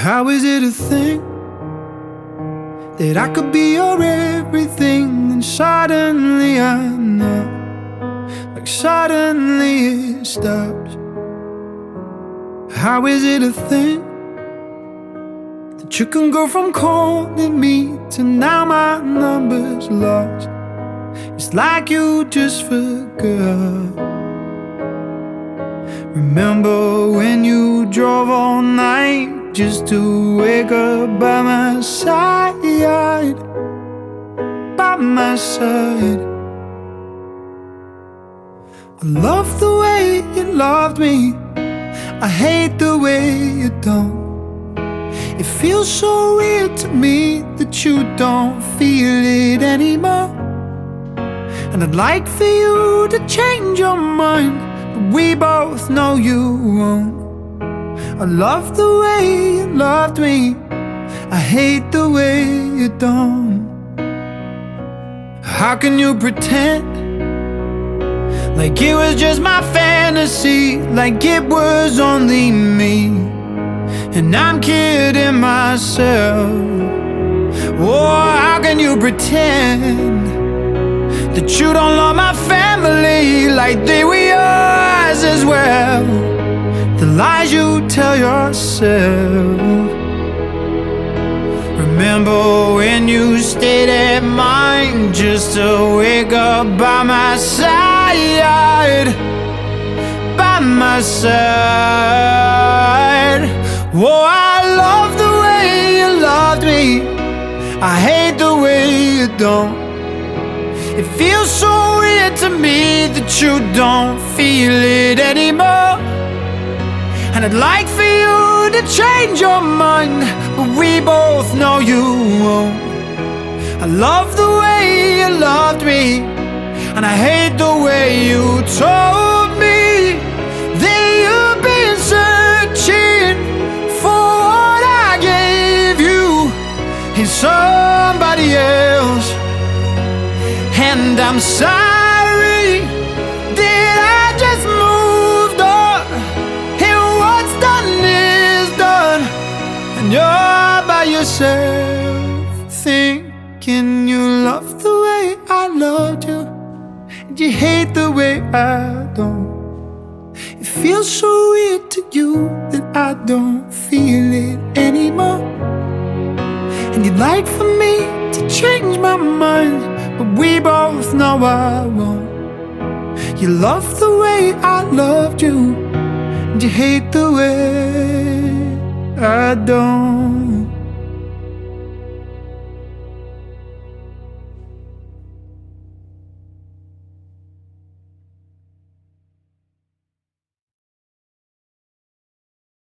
How is it a thing that I could be your everything and suddenly I'm not? Like suddenly it stops. How is it a thing that you can go from calling me to now my number's lost? It's like you just forgot. Remember when you drove all night just to wake up by my side, by my side. I love the way you loved me, I hate the way you don't. It feels so weird to me that you don't feel it anymore. And I'd like for you to change your mind, but we both know you won't. I love the way you loved me, I hate the way you don't. How can you pretend like it was just my fantasy, like it was only me, and I'm kidding myself? Oh, how can you pretend that you don't love my family like they were yours as well? The lies you tell yourself. Remember when you stayed at mine just to wake up by my side, by my side. Oh, I love the way you loved me, I hate the way you don't. It feels so weird to me that you don't feel it anymore. And I'd like for you to change your mind, but we both know you won't. I love the way you loved me, and I hate the way you told me that you've been searching for what I gave you in somebody else. And I'm sorry that I just moved on, and what's done is done, and you're by yourself, thinking you love the way I loved you, and you hate the way I don't. It feels so weird to you that I don't feel it anymore. And you'd like for me to change my mind, but we both know I won't. You love the way I loved you, and you hate the way I don't.